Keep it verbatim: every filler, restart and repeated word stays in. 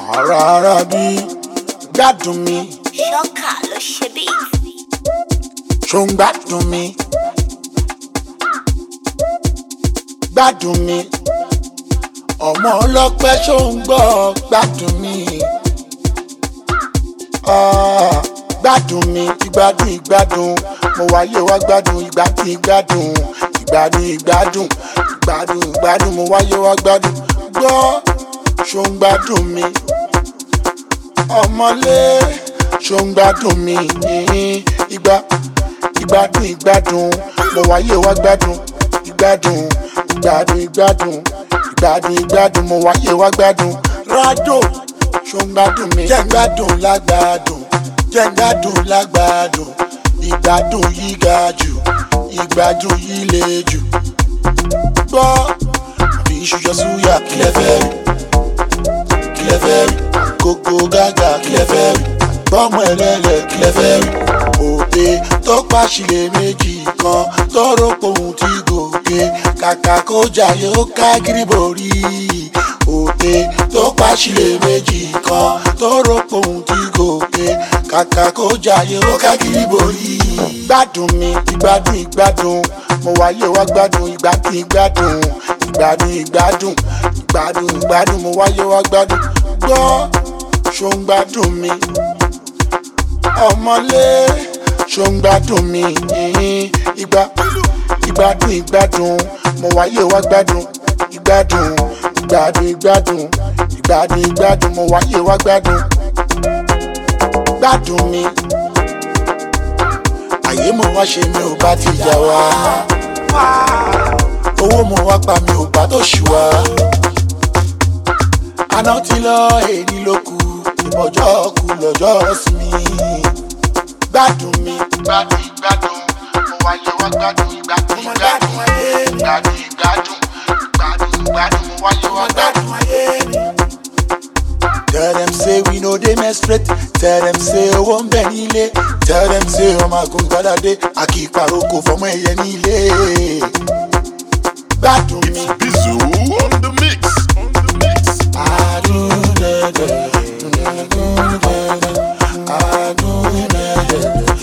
Ara ara bí gbádùn mi. Ṣọ́kà ló ṣe bí. Ṣó ń gbádùn mi. Gbádùn mi. Ọmọ ọlọ́pẹ́ ṣó ń gbọ́ gbádùn mi. Ah, gbádùn mi. Ìgbádùn ìgbádùn. Mo wáyé wá gbádùn ìgbádùn ìgbádùn. Ìgbádùn ìgbádùn. Ìgbádùn ìgbádùn. Mo wáyé wá gbádùn. Gbọ́ ṣó ń gbádùn mi. Ọmọlé ṣó ń gbádùn mi. Ìgbà ìgbádùn ìgbádùn. Mo wáyé wá gbádùn ìgbádùn. Ìgbádùn ìgbádùn. Ìgbádùn ìgbádùn. Mo wáyé wá gbádùn. Rádò ṣó ń gbádùn mi. Jẹ́ ń gbádùn lágbádùn. Jẹ́ ń gbádùn lágbádùn. Ìgbádùn yìí ga jù. Ìgbádùn yìí le jù. Gbọ́ àbí iṣu jọ súyà kílẹ̀ fẹ́ rí. Kílẹ̀ fẹ́ rí. Kókó gágà kílẹ̀ fẹ́ rí. Bọ́mọ ẹlẹ́lẹ̀ kílẹ̀ fẹ́ rí. Òde tó pàṣílẹ̀ méjì kan tọrọ pohùn tí gòkè kàkà kó jayé ó ká gíríborí. Òde tó pàṣílẹ̀ méjì kan tọrọ pohùn tí gòkè kàkà kó jayé ó ká gíríborí. Gbádùn mi ìgbádùn ìgbádùn. Mo wáyé wá gbádùn ìgbádùn ìgbádùn. Ìgbádùn ìgbádùn. Ìgbádùn ìgbádùn. Mo wáyé wá gbádùn. Gbọ́ ṣó ń gbádùn mi. Ọmọlé ṣó ń gbádùn mi. Ìgbà ìgbádùn ìgbádùn. Mo wáyé wá gbádùn ìgbádùn. Ìgbádùn ìgbádùn. Ìgbádùn ìgbádùn. Mo wáyé wá gbádùn. Gbádùn mi. Àyè mo wá ṣe mi ò bá ti jà wá. Owó mo wá pa mi ò bá tó ṣù wá. Àná ti lọ èyí ló kù. Ọjọ́ kù lọ́jọ́ sí mi. Gbádùn mi. Gbádùn ìgbádùn. Mo wáyé wá gbádùn ìgbádùn ìgbádùn. Ìgbádùn ìgbádùn. Ìgbádùn ìgbádùn. Mo wáyé wá gbádùn. Tell them say we no dey menstruate. Tell them say owó ń bẹ nílé. Tell them say ọmọ àgùn gbádàdé. Àkì ìpàrọ̀kò fọmọ ẹ̀yẹ nílé. Gbádùn mi. It's Bizu on the mix. On the mix. I do the I do the